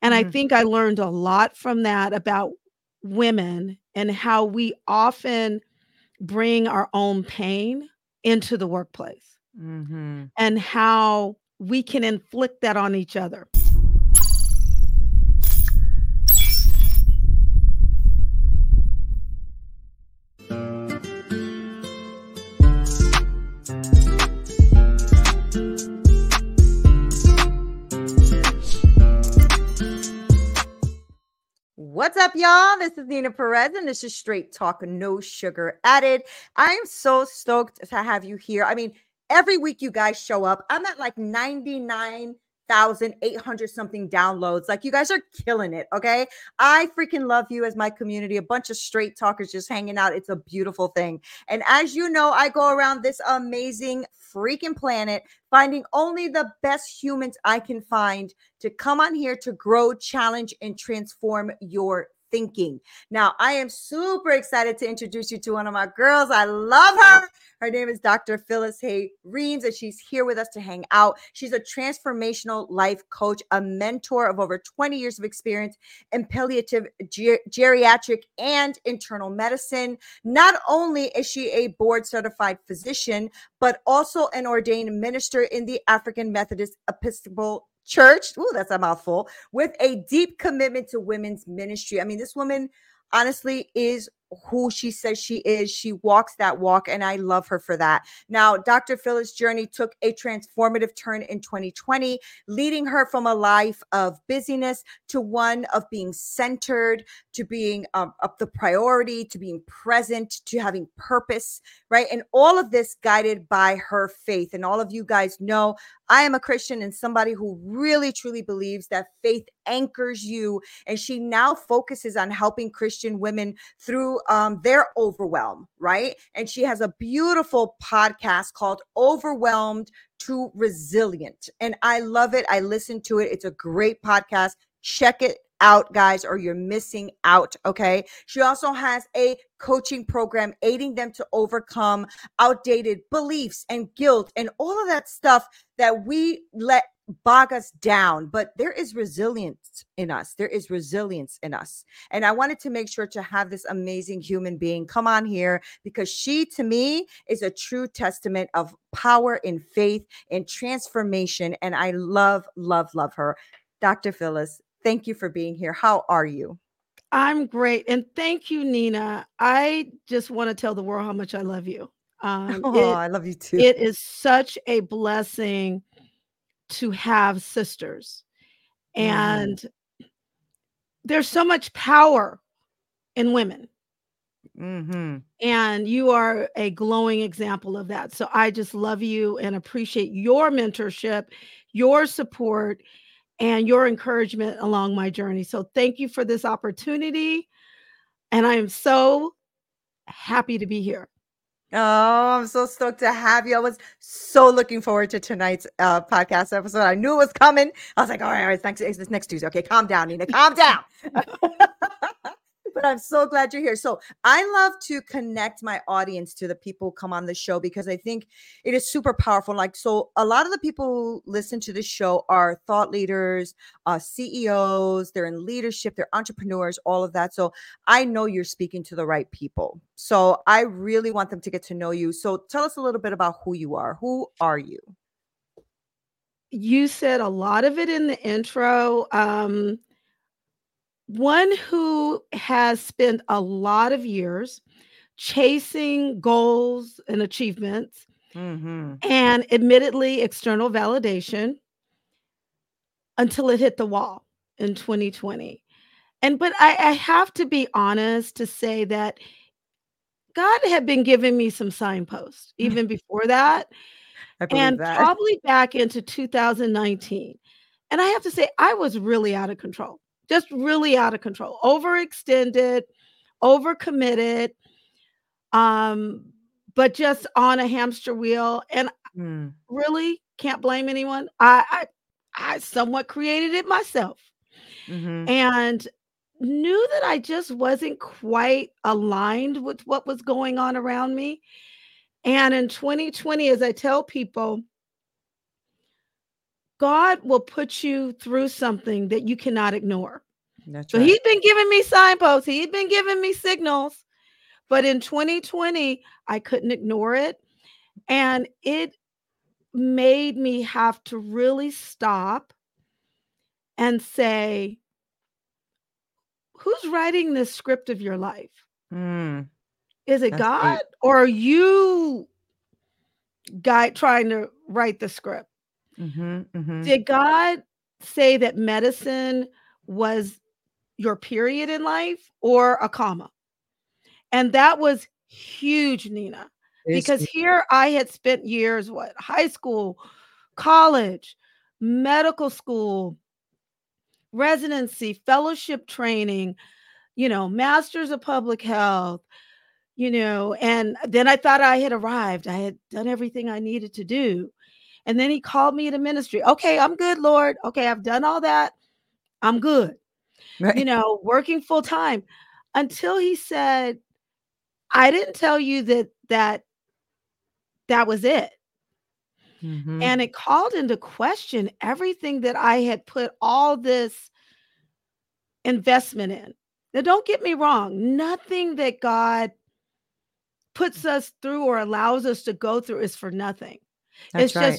And I Mhm. think I learned a lot from that about women and how we often bring our own pain into the workplace Mhm. and how we can inflict that on each other. What's up, y'all? This is Nina Perez, and this is Straight Talk, no sugar added. I'm so stoked to have you here. I mean, every week you guys show up. I'm at like 99,800 something downloads. Like, you guys are killing it, okay? I freaking love you as my community, a bunch of straight talkers just hanging out. It's a beautiful thing. And as you know, I go around this amazing freaking planet finding only the best humans I can find to come on here to grow, challenge, and transform your thinking. Now, I am super excited to introduce you to one of my girls. I love her. Her name is Dr. Phyllis Hay Reams, and she's here with us to hang out. She's a transformational life coach, a mentor of over 20 years of experience in palliative, geriatric, and internal medicine. Not only is she a board certified physician, but also an ordained minister in the African Methodist Episcopal Church. Ooh, that's a mouthful. With a deep commitment to women's ministry. I mean, this woman honestly is who she says she is. She walks that walk, and I love her for that. Now, Dr. Phyllis' journey took a transformative turn in 2020, leading her from a life of busyness to one of being centered, to being up the priority, to being present, to having purpose, right? And all of this guided by her faith. And all of you guys know I am a Christian and somebody who really truly believes that faith anchors you. And she now focuses on helping Christian women through their overwhelm, right? And she has a beautiful podcast called Overwhelmed to Resilient. And I love it. I listen to it. It's a great podcast. Check it out, guys, or you're missing out. Okay. She also has a coaching program aiding them to overcome outdated beliefs and guilt and all of that stuff that we let bog us down. But there is resilience in us. There is resilience in us. And I wanted to make sure to have this amazing human being come on here because she, to me, is a true testament of power in faith and transformation. And I love, love, love her. Dr. Phyllis, thank you for being here. How are you? I'm great. And thank you, Nina. I just want to tell the world how much I love you. Um, Oh, it I love you too. it is such a blessing to have sisters. Mhm. And there's so much power in women. Mhm. And you are a glowing example of that. So I just love you and appreciate your mentorship, your support, and your encouragement along my journey. So thank you for this opportunity. And I am so happy to be here. Oh, I'm so stoked to have you. I was so looking forward to tonight's podcast episode. I knew it was coming. I was like, all right, it's this next Tuesday. Okay, calm down, Nina. Calm down. But I'm so glad you're here. So I love to connect my audience to the people who come on the show because I think it is super powerful. Like, so a lot of the people who listen to this show are thought leaders, CEOs, they're in leadership, they're entrepreneurs, all of that. So I know you're speaking to the right people. So I really want them to get to know you. So tell us a little bit about who you are. Who are you? You said a lot of it in the intro. One who has spent a lot of years chasing goals and achievements Mm-hmm. and admittedly external validation until it hit the wall in 2020. And but I have to be honest to say that God had been giving me some signposts even before that, I believe and that. probably back into 2019. And I have to say, I was really out of control, just really out of control, overextended, overcommitted, um, but just on a hamster wheel. And Mm. really can't blame anyone. I somewhat created it myself Mm-hmm. and knew that I just wasn't quite aligned with what was going on around me. And in 2020, as I tell people, God will put you through something that you cannot ignore. That's So right. he's been giving me signposts. He's been giving me signals. But in 2020, I couldn't ignore it. And it made me have to really stop and say, who's writing this script of your life? Mm, Is it that's God deep. or are you guy trying to write the script? Mm-hmm. Did God say that medicine was your period in life or a comma? And that was huge, Nina, It's because here I had spent years, what, high school, college, medical school, residency, fellowship training, masters of public health, and then I thought I had arrived. I had done everything I needed to do. And then he called me to ministry. Okay, I'm good, Lord. Okay, I've done all that. I'm good. right. Working full time until he said, I didn't tell you that was it. Mm-hmm. And it called into question everything that I had put all this investment in. Now, don't get me wrong, nothing that God puts us through or allows us to go through is for nothing. It's That's just right.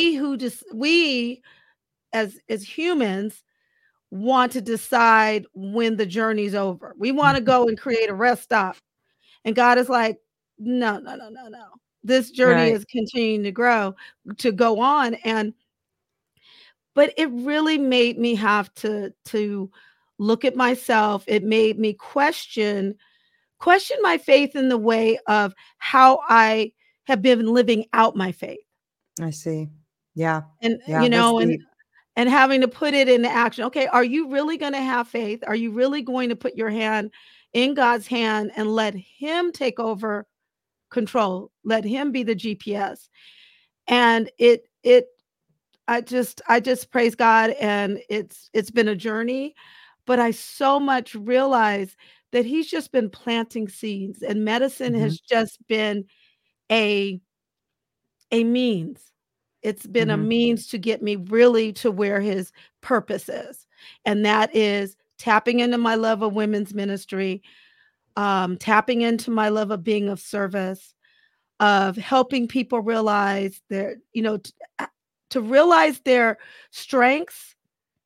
we as humans want to decide when the journey's over. We want to go and create a rest stop. And God is like, no, no, no, no, no. This journey Right. is continuing to grow, to go on. But it really made me have to look at myself. It made me question my faith in the way of how I have been living out my faith. I see. Yeah. And Yeah. That's deep. and having to put it into action. Okay, are you really going to have faith? Are you really going to put your hand in God's hand and let him take over control? Let him be the GPS. And it I just praise God, and it's been a journey, but I so much realize that he's just been planting seeds, and medicine Mm-hmm. has just been a a means. It's been a Mm-hmm. means to get me really to where his purpose is. And that is tapping into my love of women's ministry, tapping into my love of being of service, of helping people realize to realize their strengths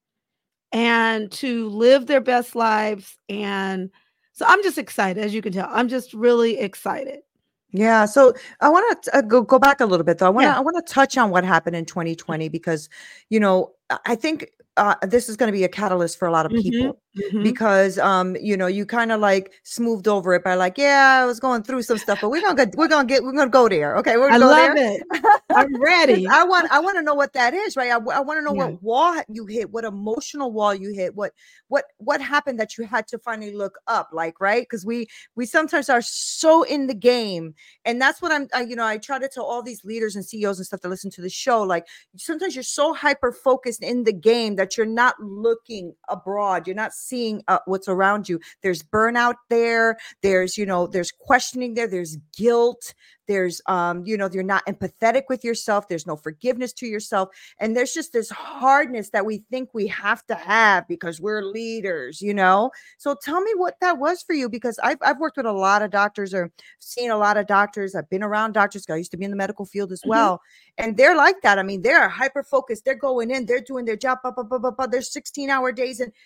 and to live their best lives. And so I'm just excited, as you can tell. I'm just really excited. Yeah, so I want to go back a little bit though. Yeah. I want to touch on what happened in 2020 because I think this is going to be a catalyst for a lot of Mhm. people Mhm. because you kind of like smoothed over it by like, yeah, I was going through some stuff, but we're gonna go there. Okay, we're I gonna go love there. it. I'm Because ready. I want to know what that is, right? I want to know Yeah. what wall you hit, what emotional wall you hit, what happened that you had to finally look up, like, right? Because we sometimes are so in the game, and that's what I try to tell all these leaders and CEOs and stuff that listen to the show. Like sometimes you're so hyper focused in the game that you're not looking abroad. You're not seeing what's around you. There's burnout there. There's questioning there. There's guilt. There's you're not empathetic with yourself. There's no forgiveness to yourself. And there's just this hardness that we think we have to have because we're leaders. So tell me what that was for you, because I've worked with a lot of doctors or seen a lot of doctors. I've been around doctors. I used to be in the medical field as Mhm. well. And they're like that. I mean, they're hyper focused. They're going in, they're doing their job. There's 16-hour days, and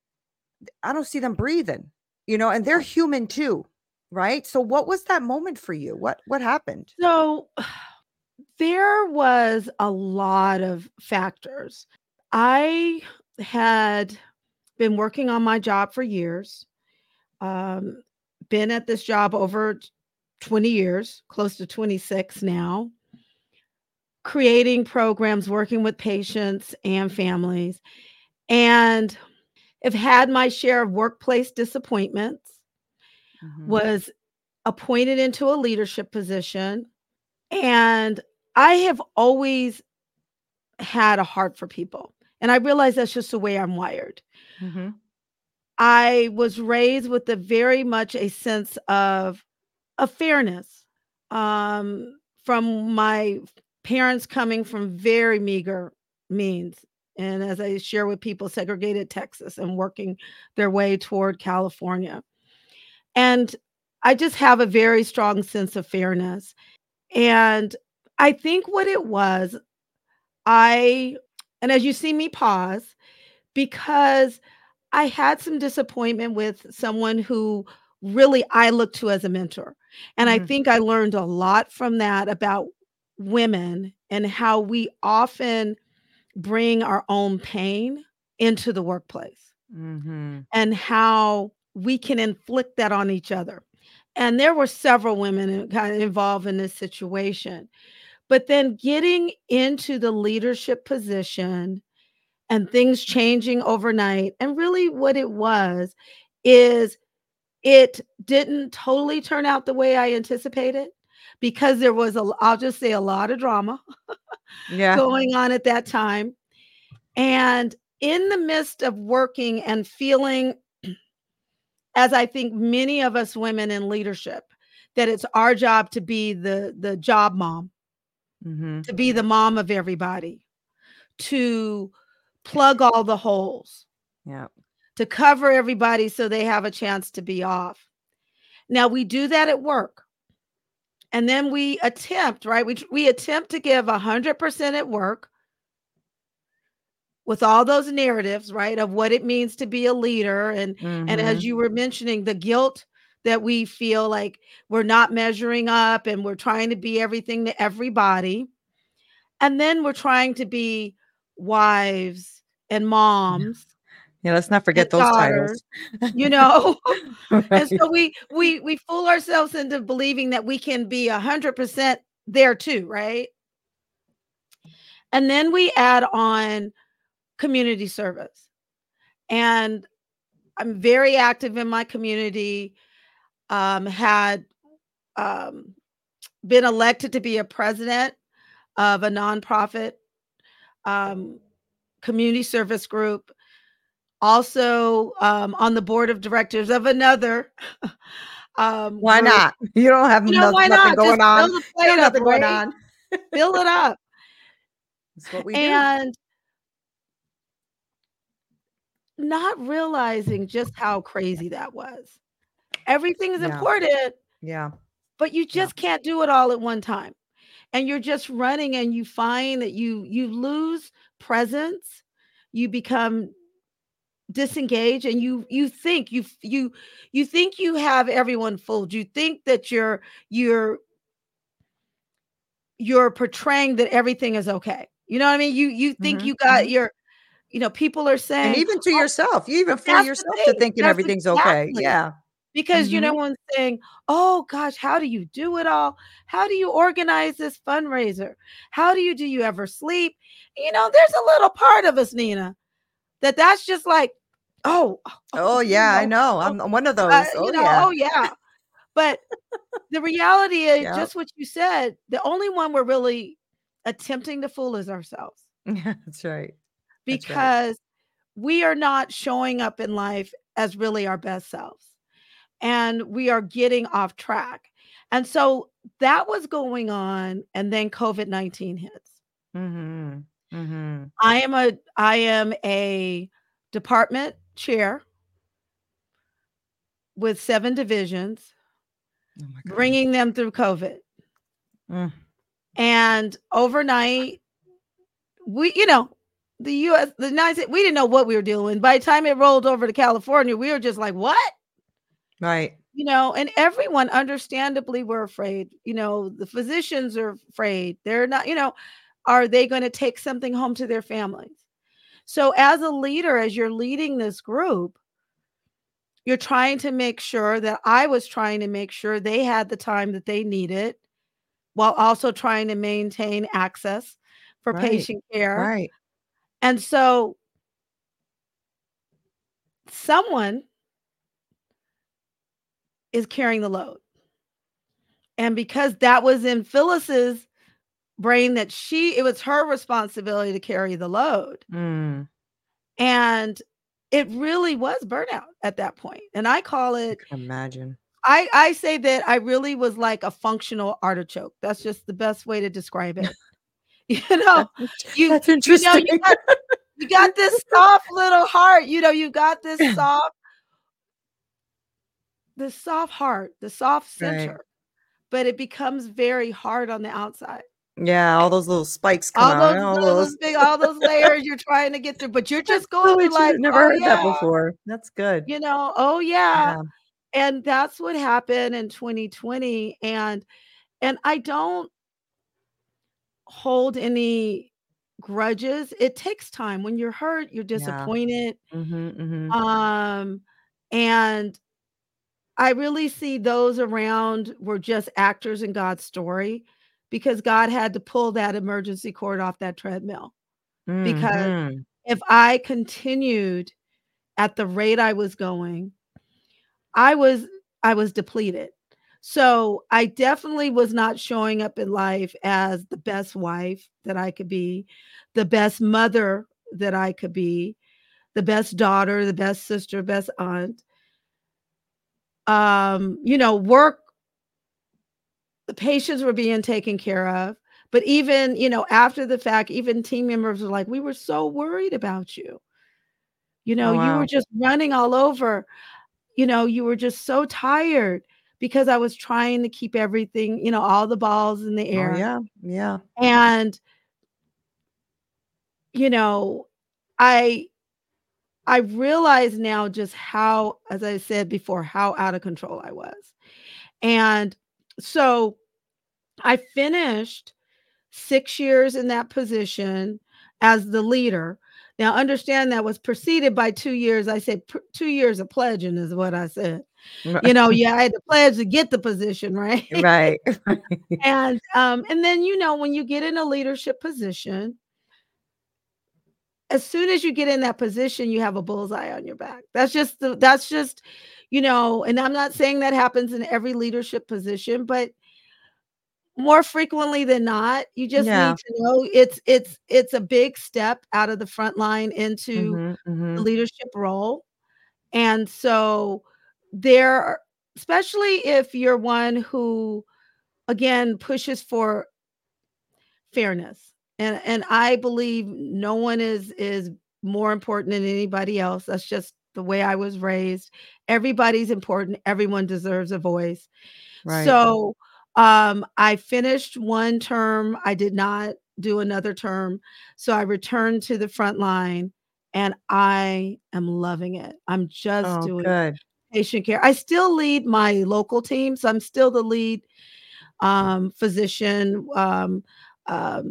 I don't see them breathing, and they're human too. Right. So what was that moment for you? What happened? So there was a lot of factors. I had been working on my job for years, um, been at this job over 20 years, close to 26 now, creating programs, working with patients and families, and have had my share of workplace disappointments, Mhm. was appointed into a leadership position, and I have always had a heart for people. And I realize that's just the way I'm wired. Mhm. I was raised with a very much a sense of fairness, from my parents coming from very meager means. And as I share with people, segregated Texas and working their way toward California. And I just have a very strong sense of fairness. And I think what it was, I, and as you see me pause, because I had some disappointment with someone who really I look to as a mentor. And I Mhm. think I learned a lot from that about women and how we often bring our own pain into the workplace Mhm. and how we can inflict that on each other. And there were several women kind of involved in this situation. But then getting into the leadership position and things changing overnight, and really what it was is it didn't totally turn out the way I anticipated because there was I'll just say a lot of drama Yeah. going on at that time. And in the midst of working and feeling, as I think many of us women in leadership, that it's our job to be the job mom, Mhm. to be the mom of everybody, to plug all the holes, Yeah. to cover everybody so they have a chance to be off. Now we do that at work. And then we attempt, right? We attempt to give 100% at work with all those narratives, right, of what it means to be a leader, and as Mhm. you were mentioning, the guilt that we feel like we're not measuring up and we're trying to be everything to everybody. And then we're trying to be wives and Yeah. moms Yeah, let's not and forget those daughters, titles. you know? And Right. so we fool ourselves into believing that we can be 100% there too, right? And then we add on community service. And I'm very active in my community, had um, been elected to be a president of a nonprofit um, community service group, also on the board of directors of another Why group. not? You don't have Why nothing not? Just going fill on. the You plate have up, nothing going right? on. Fill it up. It's what we do. And not realizing just how crazy that was. Everything is Yeah. important, Yeah. but you Yeah. just can't do it all at one time. And you're just running and you find that you lose presence, you become disengaged, and you think you have everyone fooled. You think that you're you're portraying that everything is okay. You know what I mean? You think Mhm. you got Mhm. your, people are And saying, even to "Oh, yourself, you even fool that's the yourself to thing." thinking That's everything's okay. exactly. Yeah. Because, Mhm. one's saying, "Oh gosh, how do you do it all? How do you organize this fundraiser? How do you ever sleep?" There's a little part of us, Nina, that's just like, "Oh, oh, Oh, yeah, I know. oh, I'm one of those. Oh, yeah. oh yeah." But the reality is Yep. just what you said, the only one we're really attempting to fool is ourselves, Yeah, that's right. That's right. because we are not showing up in life as really our best selves, and we are getting off track. And so that was going on, and then COVID-19 hits. Mhm. Mhm. I am a department chair with 7 divisions, Oh my goodness. bringing them through COVID. Mm. And overnight, we, the US, the United States, we didn't know what we were dealing with. By the time it rolled over to California, we were just like, what? Right. And everyone understandably were afraid. The physicians are afraid. They're not, are they going to take something home to their families? So as a leader, as you're leading this group, you're trying to make sure that I was trying to make sure they had the time that they needed while also trying to maintain access for Right. patient care. Right. And so someone is carrying the load. And because that was in Phyllis's brain, that it was her responsibility to carry the load. Mm. And it really was burnout at that point. And I call I it, can imagine. I say that I really was like a functional artichoke. That's just the best way to describe it. You know, That's you know, interesting. you got this soft little heart, you know, you got this soft heart, the soft Right. center, but it becomes very hard on the outside. Yeah, all those little spikes come All out. those All those those. big all those layers you're trying to get through, but you're That's just going so through life, interesting. Never "Oh, heard that yeah," before. That's good. you know, "Oh, yeah." Yeah. And that's what happened in 2020, and I don't hold any grudges. It takes time. When you're hurt, you're Yeah. disappointed, Mhm, mhm. um, and I really see those around were just actors in God's story because God had to pull that emergency cord off that treadmill, because Mhm. if I continued at the rate I was going, I was I was depleted. So, I definitely was not showing up in life as the best wife that I could be, the best mother that I could be, the best daughter, the best sister, best aunt. You know, work the patients were being taken care of, but even, you know, after the fact, even team members were like, "We were so worried about you. You know, Oh, you were wow. just running all over. You know, you were just so tired," because I was trying to keep everything, you know, all the balls in the Oh, air. yeah. Yeah. And, you know, I I realize now just how, as I said before, how out of control I was. And so I finished 6 years in that position as the leader. Now understand that was preceded by 2 years. I said 2 years of pledging is what I said. You know, yeah, I had to pledge to get the position, right? Right. And then, you know, when you get in a leadership position, as soon as you get in that position, you have a bullseye on your back. That's just, you know, and I'm not saying that happens in every leadership position, but more frequently than not, you just Yeah. need to know it's a big step out of the front line into Mhm, the mhm. leadership role. And so there are, especially if you're one who again pushes for fairness. And I believe no one is more important than anybody else. That's just the way I was raised. Everybody's important. Everyone deserves a voice. Right. So, I finished one term. I did not do another term. So I returned to the front line and I am loving it. I'm just Oh, doing good. patient care. I still lead my local team. So I'm still the lead physician, um,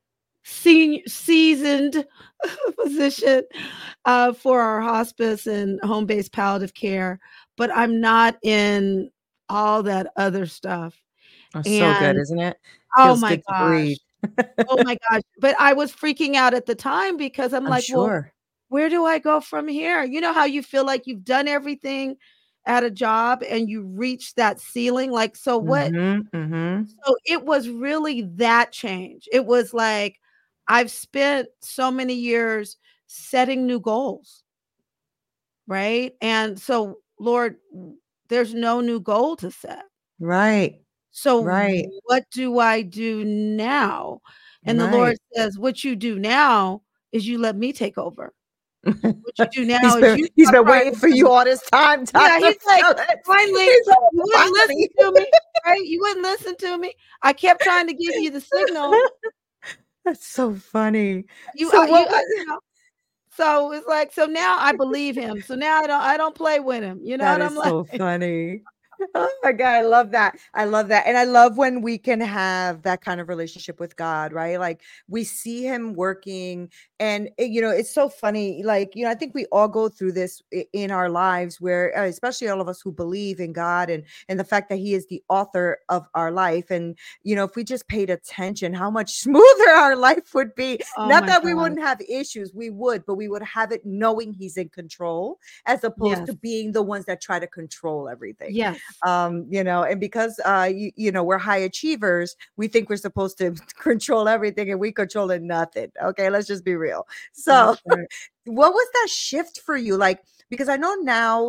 seasoned physician for our hospice and home-based palliative care, but I'm not in all that other stuff. Oh, so good, And isn't it? oh Feels my good to breathe. gosh. Oh my gosh. But I was freaking out at the time because I'm I'm like, well, sure. where do I go from here? You know how you feel like you've done everything at a job and you reach that ceiling? Like, so what? Mhm, mhm. So it was really that change. It was like, I've spent so many years setting new goals, right? And so, Lord, there's no new goal to set. Right. So Right. what do I do now? And the Lord Right. says, what you do now is you let me take over. What you do now He's is been you he's stop been trying waiting to for tell you me. all this time, Yeah, Dr. he's like, Phillips. finally, He's like, you wouldn't listen "Finally." to me, right? You wouldn't listen to me. I kept trying to give you the signal. That's so funny. You, So what was you know. So it's like, so now I believe him. So now I don't play with him. You know that what I'm is like? so funny. Oh my God, I love that. I love that. And I love when we can have that kind of relationship with God, right? Like we see him working and it's so funny. Like, I think we all go through this in our lives where especially all of us who believe in God and the fact that he is the author of our life. And if we just paid attention, how much smoother our life would be. Oh Not my that we God. wouldn't have issues, we would, but we would have it knowing he's in control as opposed Yes. to being the ones that try to control everything. Yes. And because we're high achievers, we think we're supposed to control everything and we controlling nothing. Okay, let's just be real. So That's right. what was that shift for you? Like, because I know now,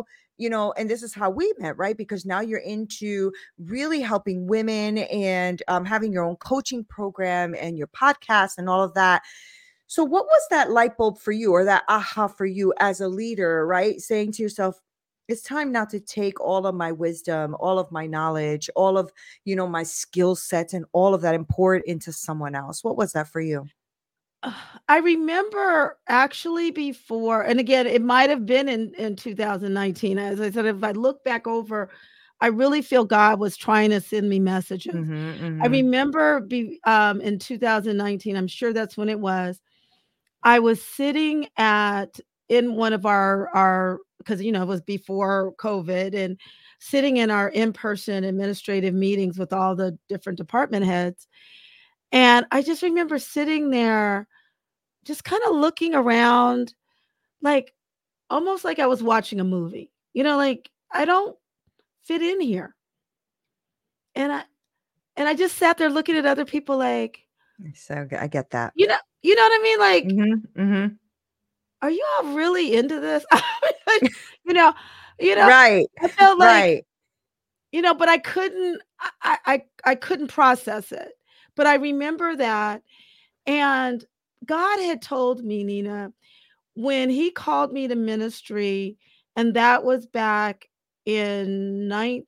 you know, and this is how we met, right? Because now you're into really helping women and having your own coaching program and your podcast and all of that. So, what was that light bulb for you, or that aha for you as a leader, right? Saying to yourself, it's time now to take all of my wisdom, all of my knowledge, all of, you know, my skill sets and all of that and pour it into someone else. What was that for you? I remember actually before, and again, it might have been in 2019. As I said, if I look back over, I really feel God was trying to send me messages. Mhm, I mhm. remember in 2019, I'm sure that's when it was. I was sitting at in one of our because you know it was before COVID, and sitting in our in-person administrative meetings with all the different department heads. And I just remember sitting there just kind of looking around, like almost like I was watching a movie. You know, like I don't fit in here. And I just sat there looking at other people like, So I get that. you know what I mean? Like, Mhm, mhm. are you all really into this? you know, you know, Right, I felt like, right. but I couldn't I couldn't process it. But I remember that, and God had told me, Nina, when he called me to ministry, and that was back in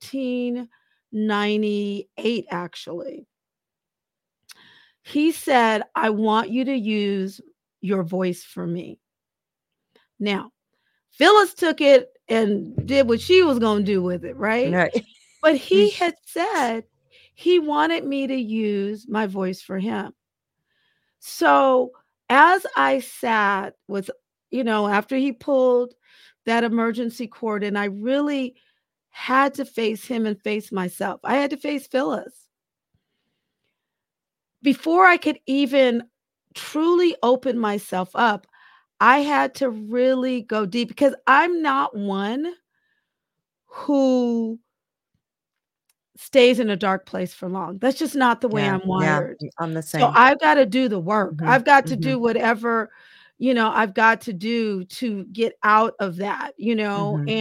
1998 actually. He said, "I want you to use your voice for me." Now, Phyllis took it and did what she was going to do with it, right? Right. But he had said he wanted me to use my voice for him. So, as I sat with, after he pulled that emergency cord, and I really had to face him and face myself. I had to face Phyllis. Before I could even truly open myself up, I had to really go deep, because I'm not one who stays in a dark place for long. That's just not the way Yeah, I'm yeah, wired. I'm the So same. I've gotta do the work. Mhm, I've got to mhm, do whatever, I've got to do to get out of that, mhm.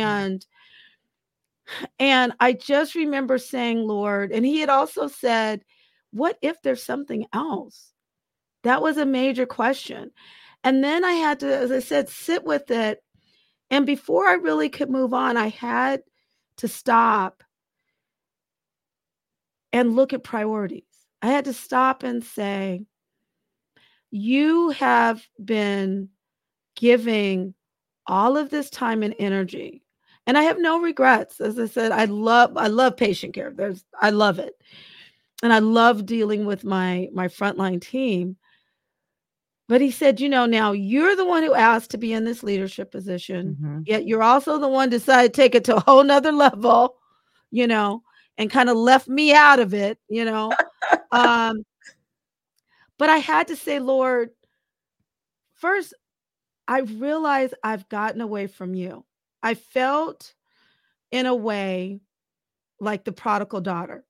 and I just remember saying, "Lord," and he had also said, "What if there's something else?" That was a major question. And then I had to, as I said, sit with it. And before I really could move on, I had to stop and look at priorities. I had to stop and say, you have been giving all of this time and energy. And I have no regrets. As I said, I love patient care. I love it. And I love dealing with my frontline team. But he said, now you're the one who asked to be in this leadership position, Mhm. yet you're also the one decided to take it to a whole nother level, you know, and kind of left me out of it. Um, but I had to say, Lord, first, I realized I've gotten away from you. I felt in a way like the prodigal daughter.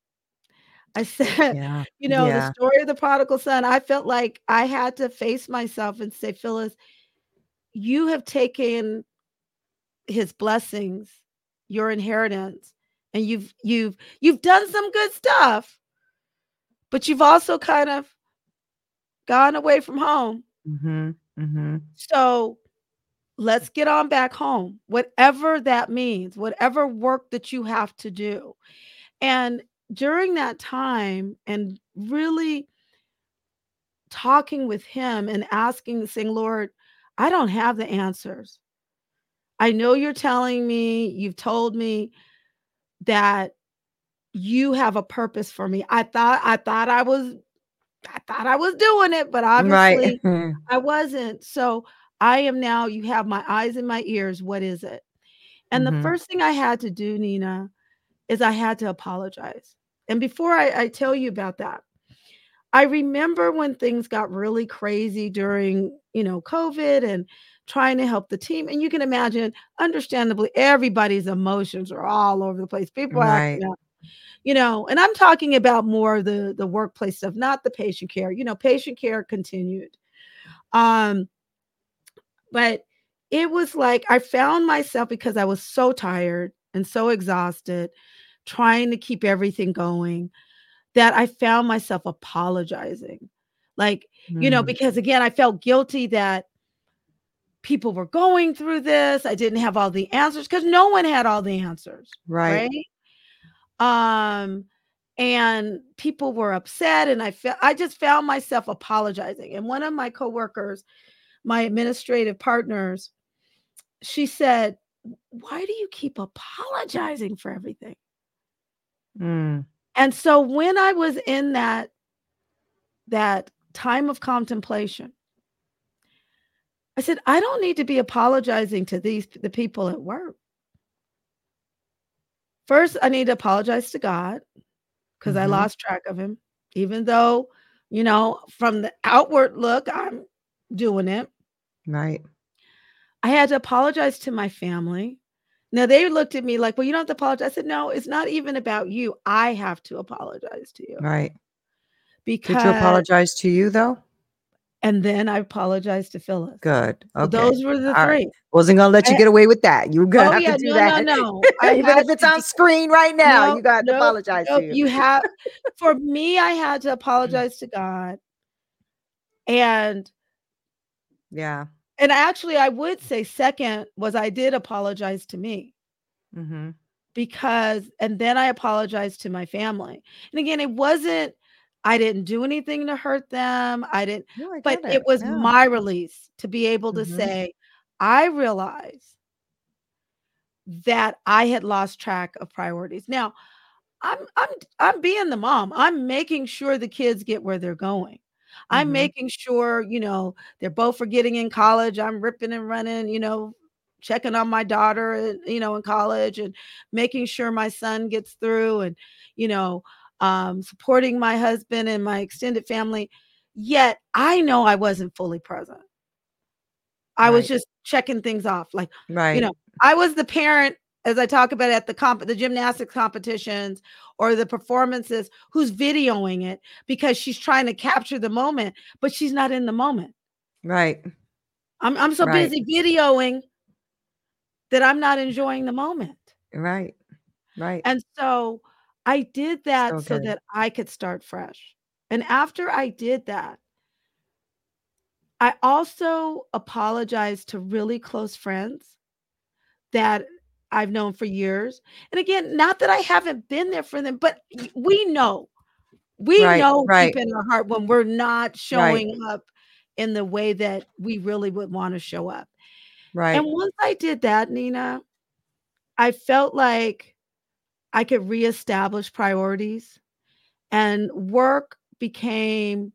I said, Yeah, the yeah. story of the prodigal son, I felt like I had to face myself and say, Phyllis, you have taken his blessings, your inheritance, and you've done some good stuff, but you've also kind of gone away from home. Mhm, mhm. So let's get on back home, whatever that means, whatever work that you have to do. And during that time, and really talking with him and asking, saying, Lord, I don't have the answers. I know you're telling me, you've told me that you have a purpose for me. I thought I was doing it, but Right. obviously I wasn't. So I am now, you have my eyes and my ears. What is it? And the Mhm. first thing I had to do, Nina, is I had to apologize. And before I tell you about that, I remember when things got really crazy during, COVID and trying to help the team. And you can imagine, understandably, everybody's emotions are all over the place. People are Right. acting out. And I'm talking about more the workplace stuff, not the patient care. Patient care continued. Um, but it was like I found myself, because I was so tired and so exhausted, trying to keep everything going, that I found myself apologizing. Like, Mm. because again, I felt guilty that people were going through this. I didn't have all the answers because no one had all the answers, Right. right? Um, and people were upset, and I just found myself apologizing. And one of my coworkers, my administrative partners, she said, "Why do you keep apologizing for everything?" Mm. And so when I was in that time of contemplation, I said, "I don't need to be apologizing to the people at work. First, I need to apologize to God because I Mhm. lost track of him, even though, from the outward look, I'm doing it. Right. I had to apologize to my family. Now they looked at me like, "Well, you don't have to apologize." I said, "No, it's not even about you. I have to apologize to you Right. Did you because," apologize to you, though? and then I apologized to Phyllis. Good. So Okay. those were the Alright. 3. Wasn't gonna let you I get away with that. You're gonna Oh, have to yeah, do no, no, that. no. I Even had if it's to on screen right now, no, you got to no, apologize to no, you. you have for me, I had to apologize to God, and Yeah. actually, I would say second was I did apologize to me, Mhm. because and then I apologized to my family. And again, it wasn't I didn't do anything to hurt them, I didn't No, I but get it it. was Yeah. my release to be able to Mhm. say, "I realize that I had lost track of priorities." Now, I'm I'm being the mom. I'm making sure the kids get where they're going. I'm Mhm. making sure, they're both are getting in college. I'm ripping and running, checking on my daughter, in college, and making sure my son gets through, and, you know, supporting my husband and my extended family. Yet I know I wasn't fully present. I was Right. just checking things off, like, you Right. know, I was the parent, as I talk about at the gymnastics competitions or the performances, who's videoing it because she's trying to capture the moment, but she's not in the moment. Right. I'm so Right. busy videoing that I'm not enjoying the moment. Right. Right. And so I did that So so good. that I could start fresh. And after I did that, I also apologized to really close friends that I've known for years. And again, not that I haven't been there for them, but we know. We Right. know deep Right. in our heart when we're not Right. showing up in the way that we really would wanna show up. And Right. once I did that, Nina, I felt like I could reestablish priorities, and work became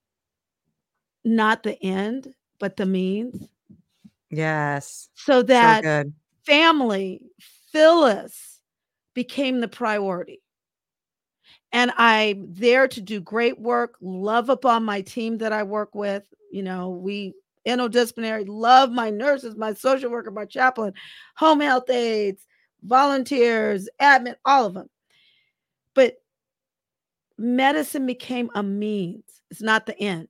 not the end, but the means, Yes. so So that good. family, Phyllis, became the priority. And I'm there to do great work, love upon my team that I work with. We interdisciplinary, love my nurses, my social worker, my chaplain, home health aides, volunteers, admin, all of them. But medicine became a means. It's not the end.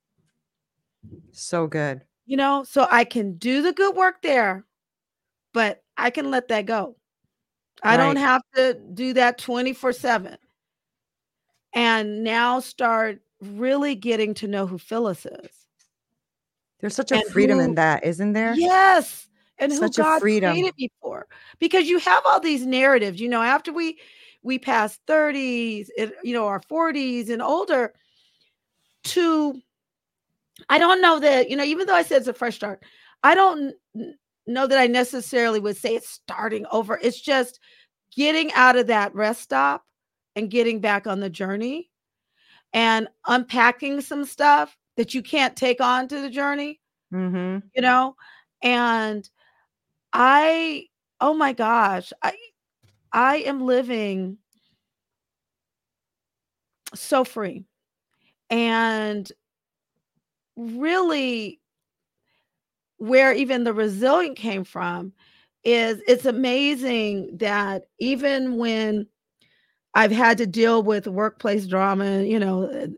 So good. So I can do the good work there, but I can let that go. I don't Right. have to do that 24/7. And now start really getting to know who Phyllis is. There's such a And freedom in who that, isn't there? Yes, and who Such a God freedom. created me for. Because you have all these narratives, after we pass 30s, our 40s and older, to I don't know that, even though I said it's a fresh start, I don't know that I necessarily would say it's starting over. It's just getting out of that rest stop and getting back on the journey and unpacking some stuff that you can't take on to the journey, Mhm. you know? And I oh my gosh, I am living so free. And really where even the resilient came from is it's amazing that even when I've had to deal with workplace drama,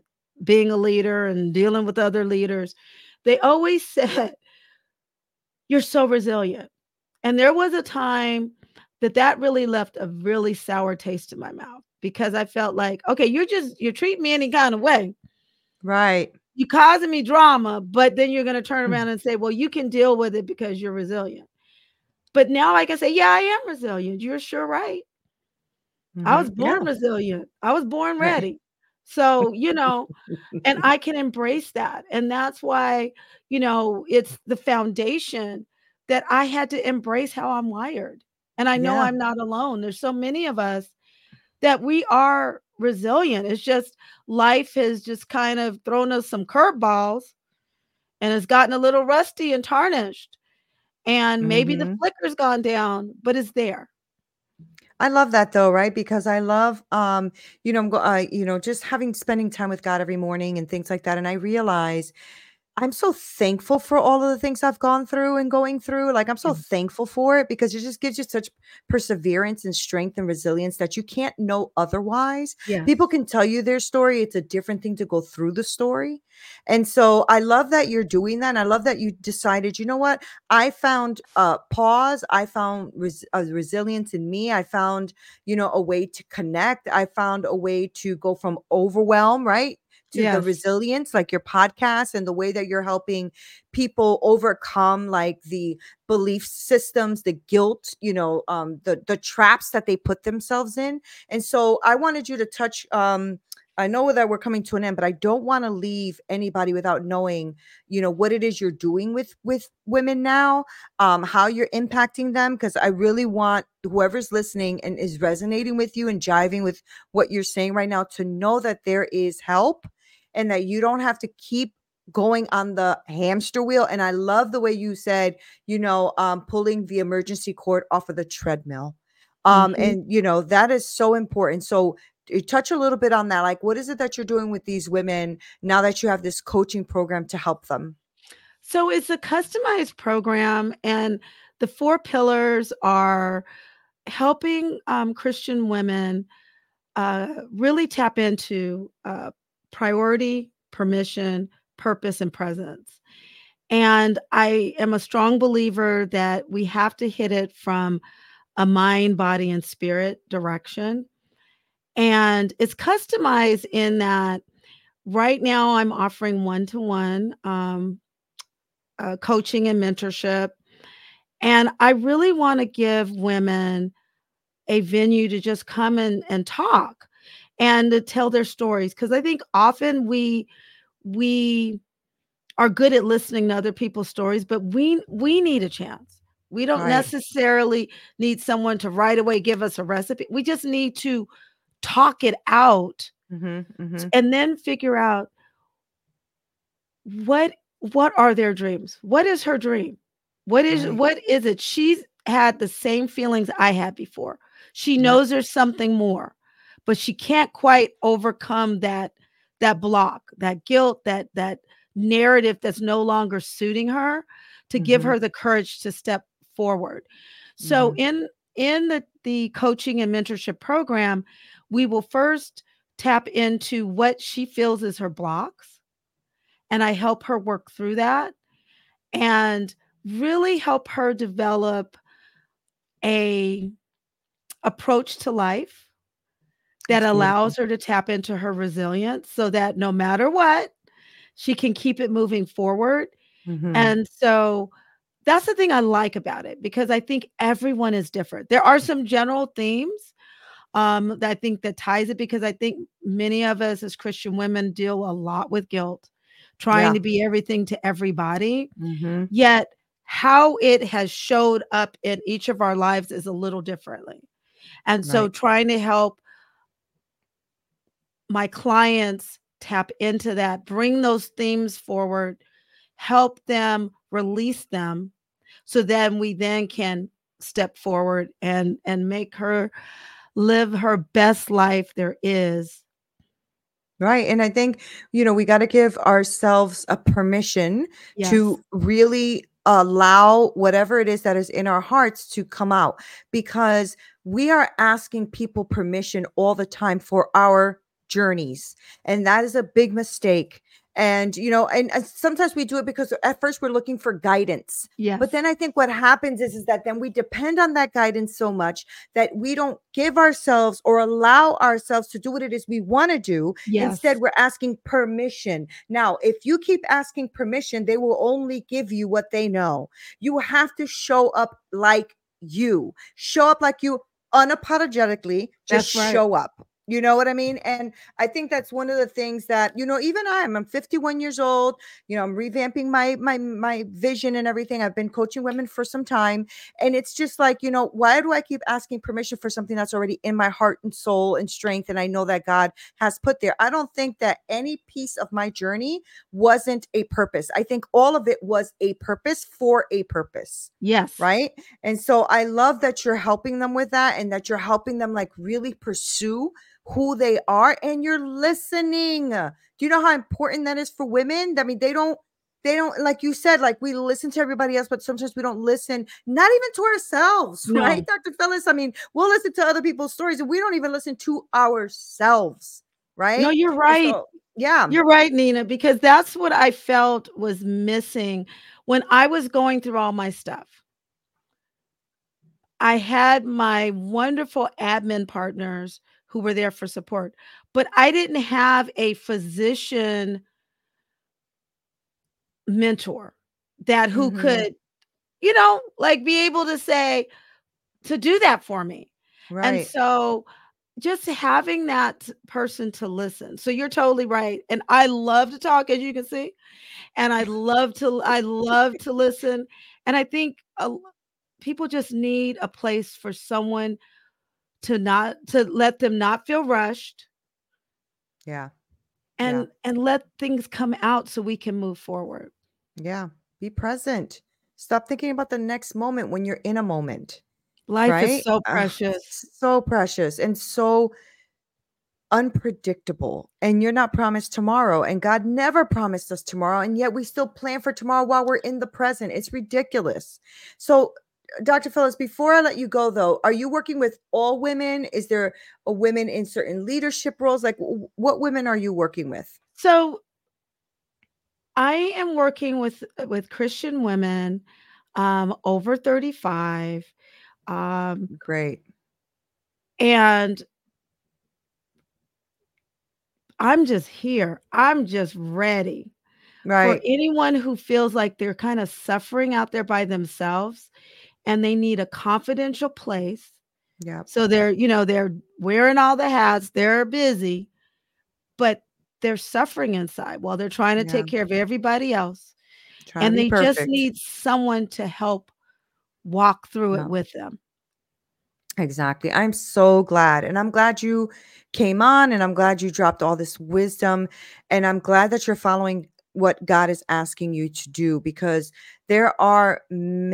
being a leader and dealing with other leaders, they always said, you're so resilient. And there was a time that that really left a really sour taste in my mouth because I felt like, okay, you're treating me any kind of way. Right. You causing me drama, but then you're going to turn Mm. around and say, well, you can deal with it because you're resilient. But now I can say, yeah, I am resilient. You're sure right. I was Yeah. born resilient. I was born Right. ready. So, and I can embrace that. And that's why, it's the foundation that I had to embrace how I'm wired. And I know Yeah. I'm not alone. There's so many of us that we are resilient. It's just life has just kind of thrown us some curveballs and it's gotten a little rusty and tarnished. And maybe the Mhm. flicker's gone down, but it's there. I love that though, right? Because I love, just spending time with God every morning and things like that. And I realize I'm so thankful for all of the things I've gone through and going through. Like, I'm so Yes. thankful for it because it just gives you such perseverance and strength and resilience that you can't know otherwise. People Yes. can tell you their story. It's a different thing to go through the story. And so I love that you're doing that. And I love that you decided, you know what? I found pause. I found resilience in me. I found, a way to connect. I found a way to go from overwhelm, right? To the Yes. resilience, like your podcast and the way that you're helping people overcome like the belief systems, the guilt, the traps that they put themselves in. And so I wanted you to touch I know that we're coming to an end, but I don't want to leave anybody without knowing, what it is you're doing with women now, how you're impacting them, because I really want whoever's listening and is resonating with you and jiving with what you're saying right now to know that there is help and that you don't have to keep going on the hamster wheel. And I love the way you said, pulling the emergency cord off of the treadmill. Mhm. And that is so important. So touch a little bit on that. Like, what is it that you're doing with these women now that you have this coaching program to help them? So it's a customized program, and the 4 pillars are helping, Christian women, really tap into, priority, permission, purpose, and presence. And I am a strong believer that we have to hit it from a mind, body, and spirit direction. And it's customized in that right now I'm offering one-to-one, coaching and mentorship. And I really want to give women a venue to just come and talk and to tell their stories. Because I think often we are good at listening to other people's stories, but we need a chance. We don't Right. necessarily need someone to right away give us a recipe. We just need to talk it out Mm-hmm, mm-hmm. and then figure out what what are their dreams? What is her dream? Right. What is it? She's had the same feelings I had before. She Yep. knows there's something more, but she can't quite overcome that block, that guilt, that narrative that's no longer suiting her to give Mm-hmm, her the courage to step forward. So mm-hmm. in the coaching and mentorship program, we will first tap into what she feels is her blocks, and I help her work through that and really help her develop a approach to life that That's beautiful. allows her to tap into her resilience so that no matter what, she can keep it moving forward. Mm-hmm. And so that's the thing I like about it because I think everyone is different. There are some general themes that I think that ties it because I think many of us as Christian women deal a lot with guilt, trying Yeah. to be everything to everybody. Mm-hmm. Yet how it has showed up in each of our lives is a little differently. And so Right. trying to help my clients tap into that, bring those themes forward, help them release them so then we then can step forward and make her live her best life there is. Right. And I think, we got to give ourselves a permission Yes. to really allow whatever it is that is in our hearts to come out because we are asking people permission all the time for our journeys. And that is a big mistake. And, and sometimes we do it because at first we're looking for guidance. But Yes. then I think what happens is that then we depend on that guidance so much that we don't give ourselves or allow ourselves to do what it is we want to do. Instead, Yes. we're asking permission. Now, if you keep asking permission, they will only give you what they know. You have to show up like you. Show up like you unapologetically. Just That's right. show up. You know what I mean? And I think that's one of the things that, even I'm 51 years old, I'm revamping my vision and everything. I've been coaching women for some time. And it's just like, why do I keep asking permission for something that's already in my heart and soul and strength? And I know that God has put there. I don't think that any piece of my journey wasn't a purpose. I think all of it was a purpose for a purpose. Yes. Right. And so I love that you're helping them with that, and that you're helping them like really pursue who they are, and you're listening. Do you know how important that is for women? I mean, they don't, like you said, like we listen to everybody else, but sometimes we don't listen, not even to ourselves. No. Right, Dr. Phyllis? I mean, we'll listen to other people's stories and we don't even listen to ourselves. Right. No, you're right. So, yeah. You're right, Nina, because that's what I felt was missing when I was going through all my stuff. I had my wonderful admin partners who were there for support, but I didn't have a physician mentor that who could, like be able to say, to do that for me. And Right. so just having that person to listen. So you're totally right. And I love to talk, as you can see, and I love to listen. And I think people just need a place for someone to let them not feel rushed. Yeah. And let things come out so we can move forward. Yeah. Be present. Stop thinking about the next moment when you're in a moment. Life is Right? so precious. So precious and so unpredictable. And you're not promised tomorrow. And God never promised us tomorrow. And yet we still plan for tomorrow while we're in the present. It's ridiculous. So, Dr. Phyllis, before I let you go, though, are you working with all women? Is there a women in certain leadership roles? Like, what women are you working with? So I am working with Christian women over 35. Great. And I'm just here. I'm just ready for anyone who feels like they're kind of suffering out there by themselves and they need a confidential place. Yeah. So they're wearing all the hats, they're busy, but they're suffering inside while they're trying to take care of everybody else. And they just need someone to help walk through it with them. Exactly. I'm so glad. And I'm glad you came on, and I'm glad you dropped all this wisdom. And I'm glad that you're following what God is asking you to do, because there are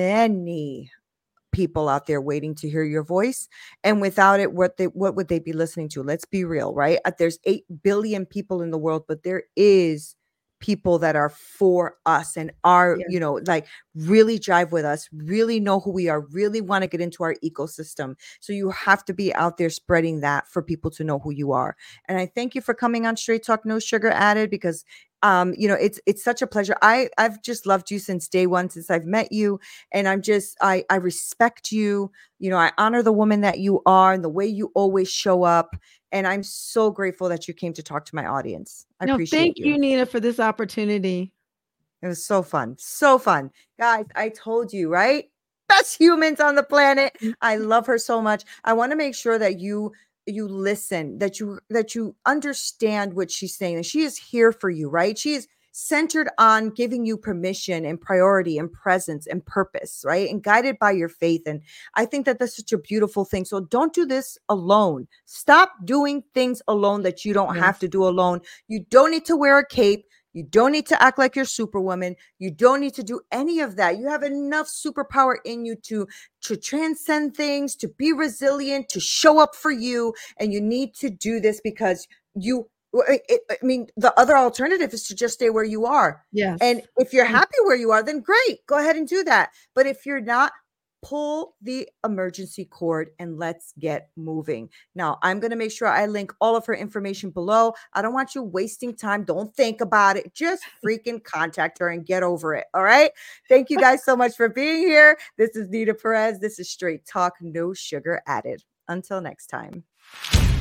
many people out there waiting to hear your voice. And without it, what would they be listening to? Let's be real, right? There's 8 billion people in the world, but there is people that are for us and are, like really jive with us, really know who we are, really want to get into our ecosystem. So you have to be out there spreading that for people to know who you are. And I thank you for coming on Straight Talk No Sugar Added, because it's such a pleasure. I've just loved you since day one, since I've met you. And I respect you. I honor the woman that you are and the way you always show up. And I'm so grateful that you came to talk to my audience. I appreciate Thank you, Nina, for this opportunity. It was so fun. So fun. Guys, I told you, right? Best humans on the planet. I love her so much. I want to make sure that you listen, that you understand what she's saying. And she is here for you, right? She is centered on giving you permission and priority and presence and purpose, right? And guided by your faith. And I think that that's such a beautiful thing. So don't do this alone. Stop doing things alone that you don't have to do alone. You don't need to wear a cape. You don't need to act like you're Superwoman. You don't need to do any of that. You have enough superpower in you to transcend things, to be resilient, to show up for you. And you need to do this because the other alternative is to just stay where you are. Yes. And if you're happy where you are, then great. Go ahead and do that. But if you're not, pull the emergency cord and let's get moving. Now, I'm going to make sure I link all of her information below. I don't want you wasting time. Don't think about it. Just freaking contact her and get over it. All right. Thank you guys so much for being here. This is Nita Perez. This is Straight Talk, no sugar added. Until next time.